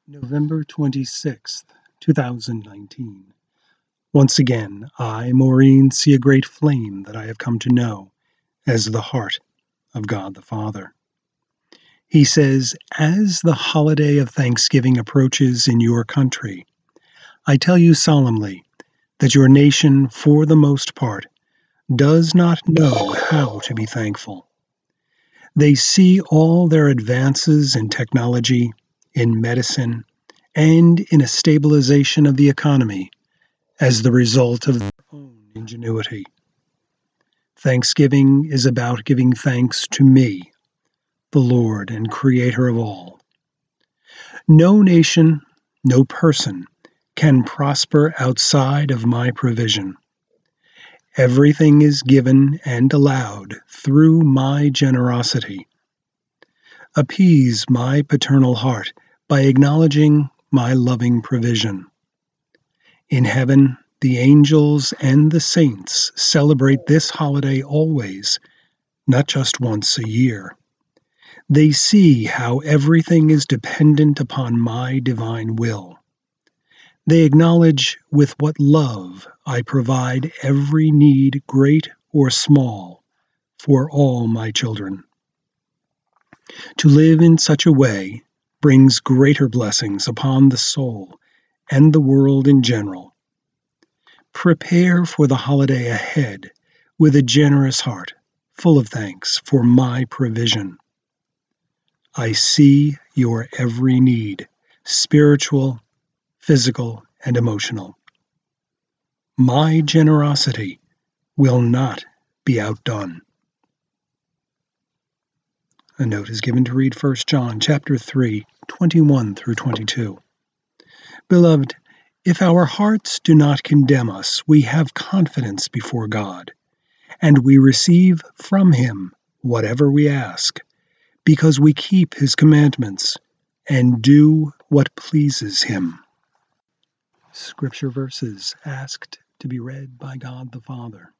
November 26th, 2019. Once again, I, Maureen, see a great flame that I have come to know as the heart of God the Father. He says, as the holiday of Thanksgiving approaches in your country, I tell you solemnly that your nation, for the most part, does not know how to be thankful. They see all their advances in technology, in medicine, and in a stabilization of the economy as the result of their own ingenuity. Thanksgiving is about giving thanks to me, the Lord and Creator of all. No nation, no person can prosper outside of my provision. Everything is given and allowed through my generosity. Appease my paternal heart by acknowledging my loving provision. In heaven, the angels and the saints celebrate this holiday always, not just once a year. They see how everything is dependent upon my divine will. They acknowledge with what love I provide every need, great or small, for all my children. To live in such a way brings greater blessings upon the soul and the world in general. Prepare for the holiday ahead with a generous heart, full of thanks for my provision. I see your every need, spiritual, physical, and emotional. My generosity will not be outdone. A note is given to read 1 John chapter 3, 21 through 22. Beloved, if our hearts do not condemn us, we have confidence before God, and we receive from Him whatever we ask, because we keep His commandments and do what pleases Him. Scripture verses asked to be read by God the Father.